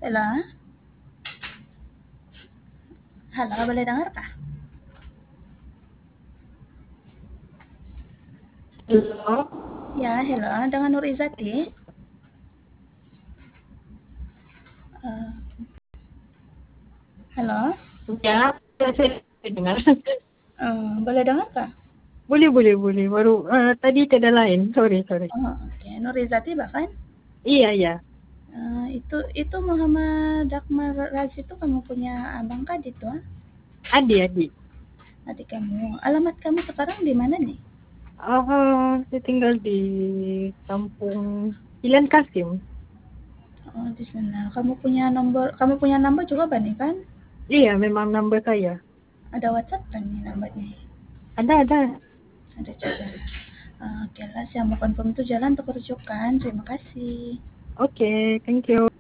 Halo, halo, boleh dengar kah? Halo, Ya, halo, dengan Nur Izati. Eh, halo, ya, saya dengar. boleh dengar kah? Boleh, boleh, boleh. Baru tadi tiada lain. Sorry, sorry. Oh, oke, Nur Izati bahkan. Iya, iya. Itu Muhammad Akmal Raz itu kamu punya abang kah itu? Ah? Adik, adik. Adik kamu. Alamat kamu sekarang di mana nih? Saya tinggal di kampung Ilan Kasim. Oh, di sana. Kamu punya nomor juga nih kan? Iya, memang number saya. Ada WhatsApp kan nih nomornya? Ada, ada. Ada juga. Oke lah, saya mau confirm itu jalan untuk rujukan. Terima kasih. Oke, thank you.